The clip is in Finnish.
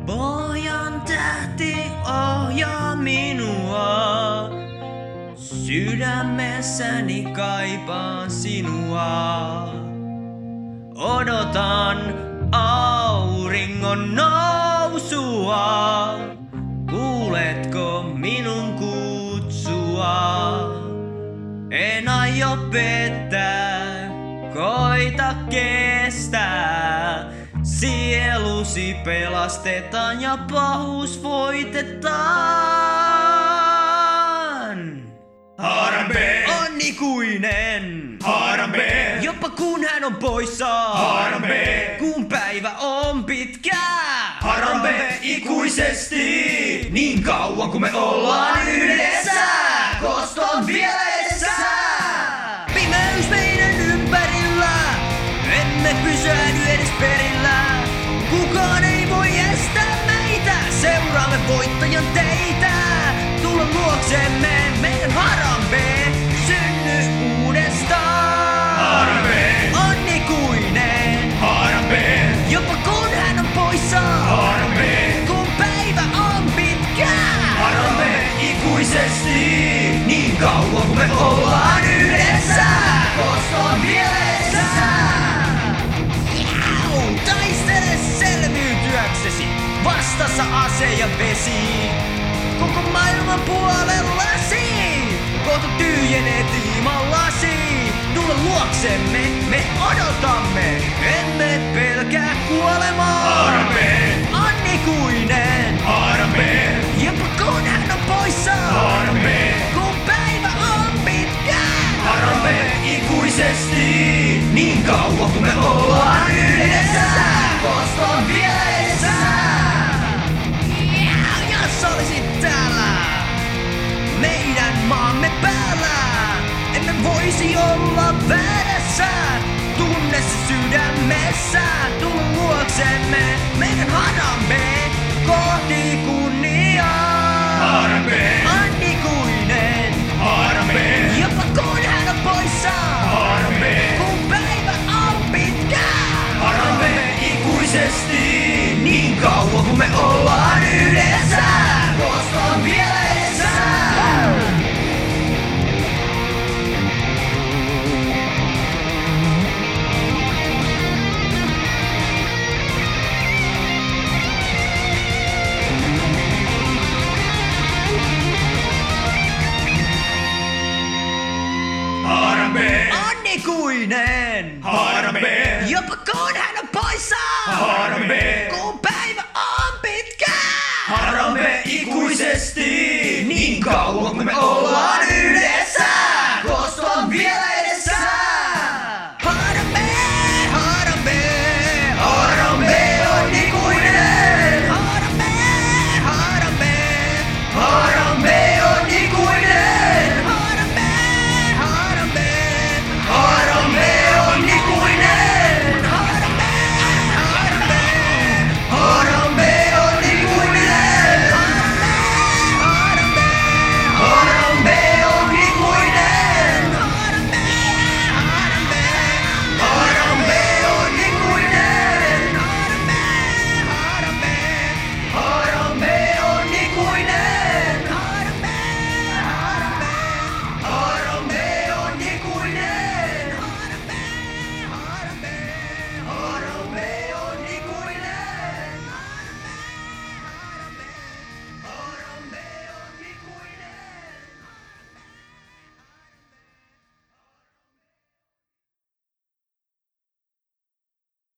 Pohjan tähti ohjaa minua. Sydämessäni kaipaan sinua. Odotan auringon nousua. Kuuletko minun kutsua? En aio pettää, koita kestää. Sielusi pelastetaan ja pahuus voitetaan. Harambe On ikuinen, Harambe jopa kun hän on poissa. Harambe Kun päivä on pitkä. Harambe ikuisesti, niin kauan kun me ollaan yhdessä. Kosto on vielä edessä. Pimeys meidän ympärillä, emme pysähdy edes perillä. Kukaan ei voi estää meitä, seuraamme voittajan teitä. Tulla luoksemme, meidän Harambe, synny uudestaan. Harambe On ikuinen, Harambe jopa kun hän on poissa. Harambe Kun päivä on pitkä. Harambe ikuisesti, niin kauan kun me ollaan yhdessä. Kosto on vielä edessä. Taistele selviytyäksesi, vastassa ase ja vesi. Koko maailman puolellasi, kohta tyhjenee tiimallasi. Tulla luoksemme, me odotamme, emme pelkää kuolemaa. Harambe On ikuinen, Harambe jopa kun hän on poissa. Harambe Kun päivä on pitkä. Harambe ikuisesti, niin kauan kun me ollaan yhdessä. Kosto on vielä edessä. Jos olisit täällä meidän maamme päällä, emme voisi olla väärässä. Tunne se sydämessä, tulla luoksemme, meidän Harambe kohti kunniaa. Harambe On ikuinen, Harambe jopa kun hän on poissa. Harambe Kun päivä on pitkä. Harambe ikuisesti, niin kauan kun me ollaan yhdessä. Kosto on vielä edessä. Harambe On ikuinen, Harambe jopa kun hän on poissa. Harambe Kun päivä on pitkä. Harambe ikuisesti, niin kauan kun me ollaan